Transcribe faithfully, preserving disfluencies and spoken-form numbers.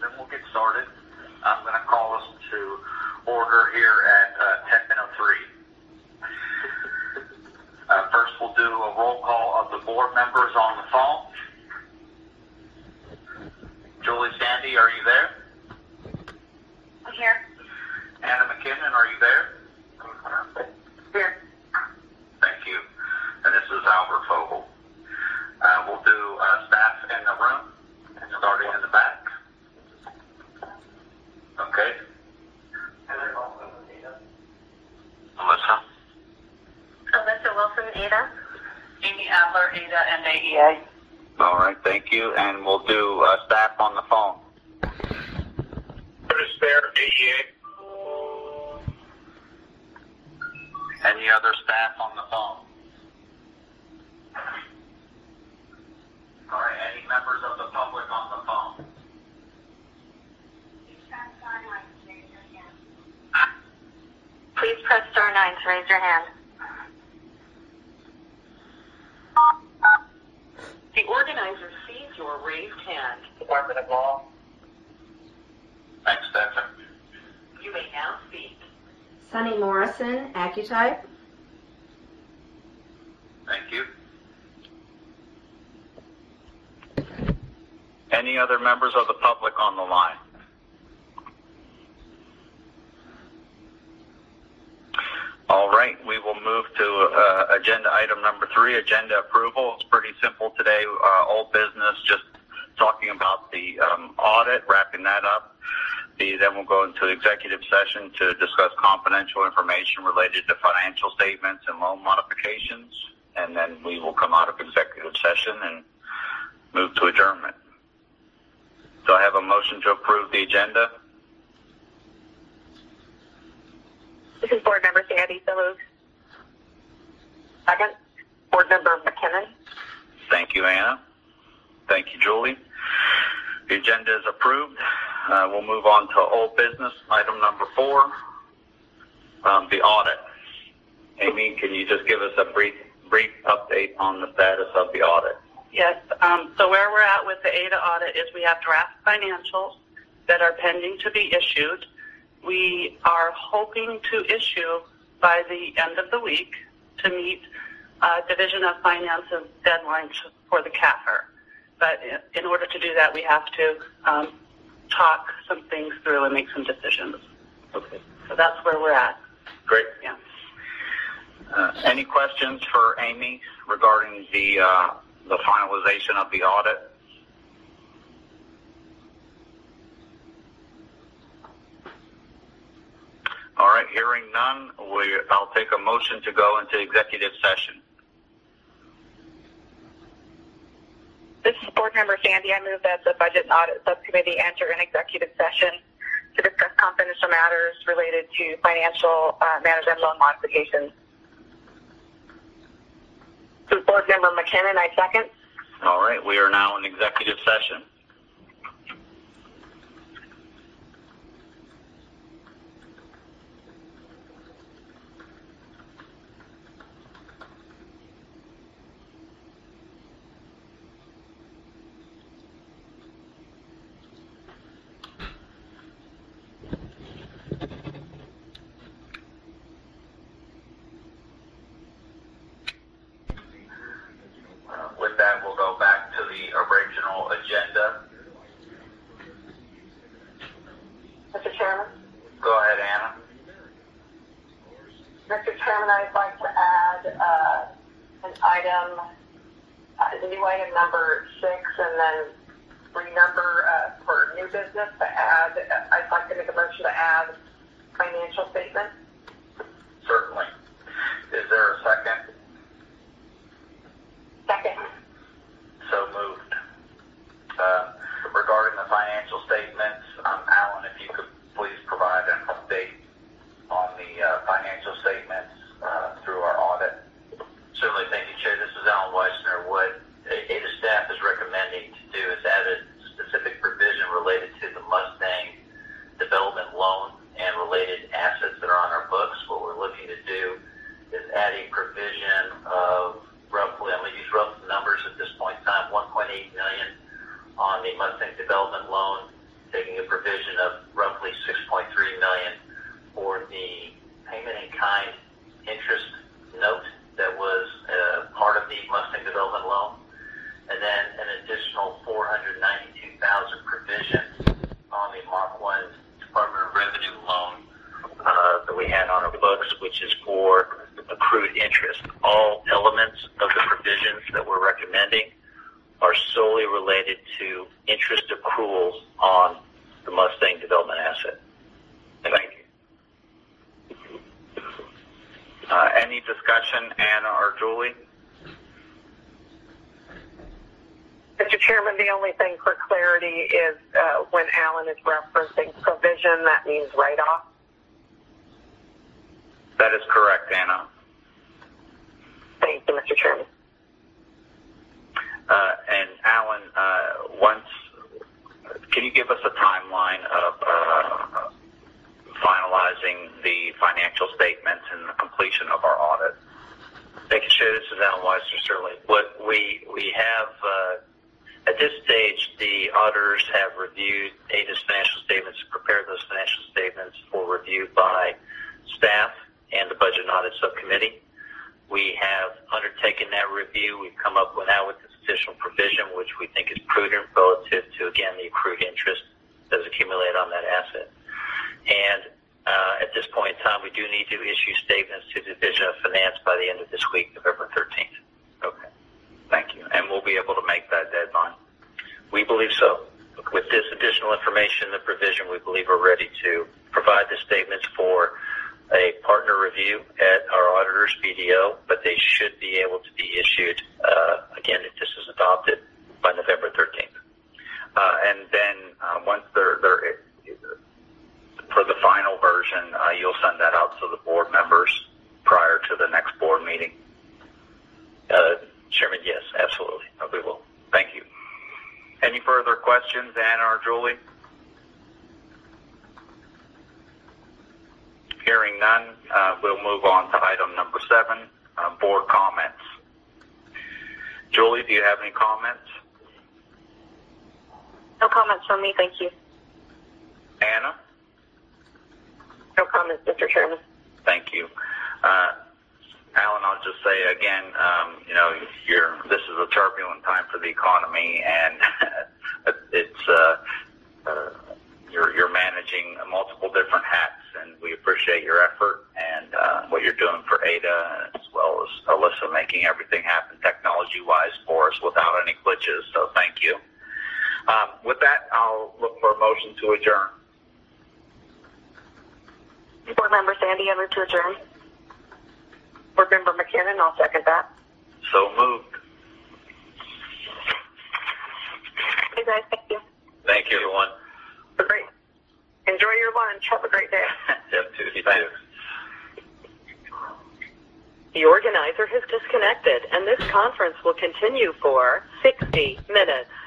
then we'll get started. I'm going to call us to order here at uh, ten oh three. Uh, first, we'll do a roll call of the board members on the phone. Julie Sandy, are you there? I'm here. Anna McKinnon, are you there? Here. Thank you. And this is Albert Fogel. Uh, we'll do uh, staff in the room, starting in the back. Okay. Alyssa. Alyssa Wilson, Ada. Amy Adler, Ada, and A E A. All right, thank you. And we'll do uh, staff on the phone. Curtis Fair, A E A. Any other staff on the phone? All right, any members of the public on the phone? Please press star nine to raise your hand. The organizer sees your raised hand. Department of Law. Thanks, Stetson. You may now speak. Sunny Morrison, Accutype. Thank you. Any other members of the public on the line? All right, we will move to uh, agenda item number three, agenda approval. It's pretty simple today. Uh, old business, just talking about the um, audit, wrapping that up. The, then we'll go into executive session to discuss confidential information related to financial statements and loan modifications. And then we will come out of executive session and move to adjournment. So I have a motion to approve the agenda. This is Board Member Sandy, so moved. Second. Board Member McKinnon. Thank you, Anna. Thank you, Julie. The agenda is approved. Uh, we'll move on to old business. Item number four, um, the audit. Amy, can you just give us a brief brief update on the status of the audit? Yes, um, so where we're at with the Ada audit is we have draft financials that are pending to be issued. We are hoping to issue by the end of the week to meet uh, Division of Finance's deadlines for the C A F R. But in order to do that, we have to um, talk some things through and make some decisions. Okay. So that's where we're at. Great. Yeah. Uh, any questions for Amy regarding the uh, the finalization of the audit? All right, hearing none, we, I'll take a motion to go into executive session. This is Board Member Sandy. I move that the Budget and Audit Subcommittee enter an executive session to discuss confidential matters related to financial uh, matters and loan modifications. This is Board Member McKinnon. I second. All right, we are now in executive session. With that, we'll go back to the original agenda. Mister Chairman? Go ahead, Anna. Mister Chairman, I'd like to add uh, an item, uh, the new item number six, and then renumber uh, for new business to add, I'd like to make a motion to add financial statement. Certainly. Is there a second? Second. So moved. Uh, regarding the financial statements, um, Alan, if you could please provide an update on the uh, financial statements uh, through our audit. Certainly, thank you, Chair. This is Alan Weissner. What Ada staff is recommending to do is add a specific provision related to the Mustang development loan and related assets that are on our books. What we're looking to do is add a provision of roughly, I'm going to use rough numbers at this point in time, one point eight million dollars on the Mustang development loan to taking a provision of roughly six point three million dollars for the payment in kind interest note that was uh, part of the Mustang development loan, and then an additional four hundred ninety-two thousand dollars provision on the Mark one Department of Revenue loan uh, that we had on our books, which is for accrued interest. All elements of the provisions that we're recommending are solely related to interest accruals on the Mustang development asset. Thank you. Uh, any discussion, Anna or Julie? Mister Chairman, the only thing for clarity is uh, when Alan is referencing provision, that means write-off. That is correct, Anna. Thank you, Mister Chairman. Uh, and Alan, uh, once, can you give us a timeline of uh, finalizing the financial statements and the completion of our audit? Thank you, Chair. This is Alan Weissner, certainly. What we we have uh, at this stage, the auditors have reviewed A D A S financial statements, prepared those financial statements for review by staff and the Budget and Audit Subcommittee. We have undertaken that review. We've come up with now with this additional provision, which we think is prudent relative to, again, the accrued interest that is accumulated on that asset. And uh, at this point in time, we do need to issue statements to the Division of Finance by the end of this week, November thirteenth. Okay. Thank you. And we'll be able to make that deadline? We believe so. With this additional information, the provision, we believe we're ready to provide the statements for a partner review at our auditor's B D O, but they should be able to be issued, uh, again, if this is adopted, by November thirteenth. Uh, and then uh, once they're, they're for the final version, uh, you'll send that out to the board members prior to the next board meeting? Uh, Chairman, yes, absolutely. We will. Thank you. Any further questions, Anna or Julie? Hearing none, uh, we'll move on to item number seven, uh, board comments. Julie, do you have any comments? No comments from me, thank you. Anna? No comments, Mister Chairman. Thank you. Uh, Alan, I'll just say again, um, you know, you're, this is a turbulent time for the economy, and it's uh, uh, you're, you're managing multiple different hats, and we appreciate your effort and uh, what you're doing for A D A, as well as Alyssa making everything happen technology-wise for us without any glitches. So thank you. Um, with that, I'll look for a motion to adjourn. Board Member Sandy, I move to adjourn. Board Member McKinnon, I'll second that. So moved. Hey guys, thank you. Thank you, everyone. Great. Enjoy your lunch. Have a great day. Yep, Tuesday, too. The organizer has disconnected, and this conference will continue for sixty minutes.